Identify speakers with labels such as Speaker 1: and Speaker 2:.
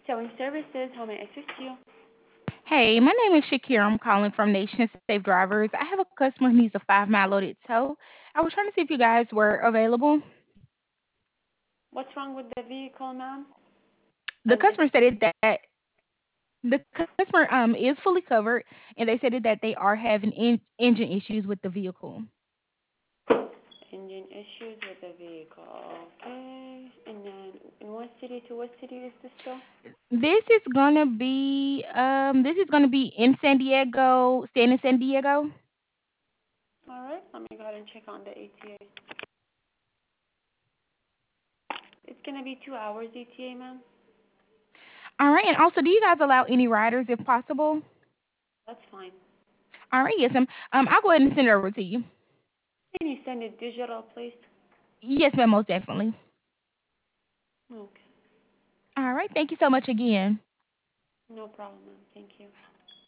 Speaker 1: Towing services, how may I assist you?
Speaker 2: Hey, my name is Shakira. I'm calling from Nation Safe Drivers. I have a customer who needs a 5 mile loaded tow. I was trying to see if you guys were available.
Speaker 1: What's wrong with the vehicle, ma'am?
Speaker 2: The
Speaker 1: Is it
Speaker 2: customer stated that the customer is fully covered, and they stated that they are having engine issues with the vehicle.
Speaker 1: engine issues with the vehicle? Okay. And then, in what city to what city is this to?
Speaker 2: This is gonna be in San Diego, staying in San Diego.
Speaker 1: All right. Let me go ahead and check on the ETA. It's gonna be 2 hours ETA, ma'am.
Speaker 2: All right, and also, do you guys allow any riders if possible?
Speaker 1: That's fine.
Speaker 2: All right, yes, I'll go ahead and send it over to you.
Speaker 1: Can you send it digital, please?
Speaker 2: Yes, ma'am, most definitely.
Speaker 1: Okay.
Speaker 2: All right, thank you so much again.
Speaker 1: No problem, ma'am. Thank you.